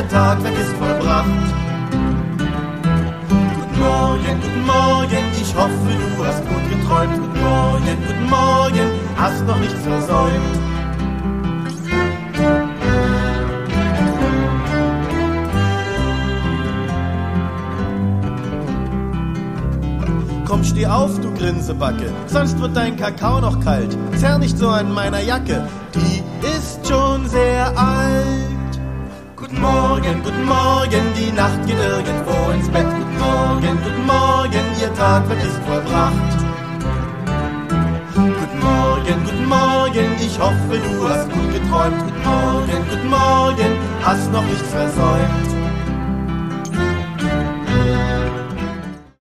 Tag weg ist vollbracht. Guten Morgen, ich hoffe, du hast gut geträumt. Guten Morgen, hast noch nichts versäumt. Komm, steh auf, du Grinsebacke, sonst wird dein Kakao noch kalt. Zerr nicht so an meiner Jacke, die ist schon sehr alt. Guten Morgen, die Nacht geht irgendwo ins Bett. Guten Morgen, ihr Tag wird ist vollbracht. Guten Morgen, ich hoffe, du hast gut geträumt. Guten Morgen, hast noch nichts versäumt.